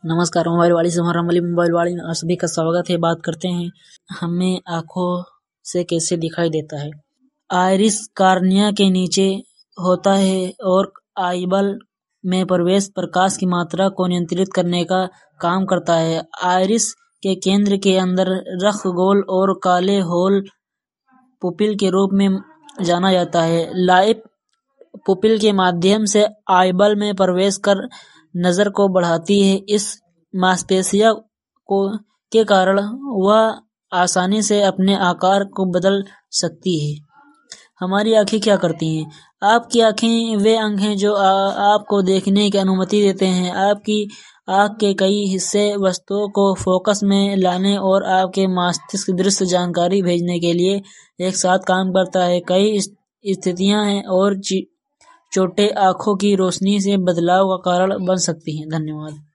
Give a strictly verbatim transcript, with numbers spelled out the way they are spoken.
नमस्कार। मोबाइल वाली से हमारा मोबाइल वाली आप सभी का स्वागत है। बात करते हैं हमें आँखों से कैसे दिखाई देता है। आइरिस कॉर्निया के नीचे होता है और आईबॉल में प्रवेश प्रकाश की मात्रा को नियंत्रित करने का काम करता है। आइरिस के केंद्र के अंदर रख गोल और काले होल पुपिल के रूप में जाना जाता है। लाइट पुपिल के माध्यम से आईबॉल में प्रवेश कर नजर को बढ़ाती है। इस मांसपेशियों को के कारण वह आसानी से अपने आकार को बदल सकती है। हमारी आंखें क्या करती हैं? आपकी आंखें वे अंग हैं जो आ, आपको देखने की अनुमति देते हैं। आपकी आंख के कई हिस्से वस्तुओं को फोकस में लाने और आपके मस्तिष्क दृश्य जानकारी भेजने के लिए एक साथ काम करता है। कई स्थितियां हैं और चोटें आंखों की रोशनी से बदलाव का कारण बन सकती हैं। धन्यवाद।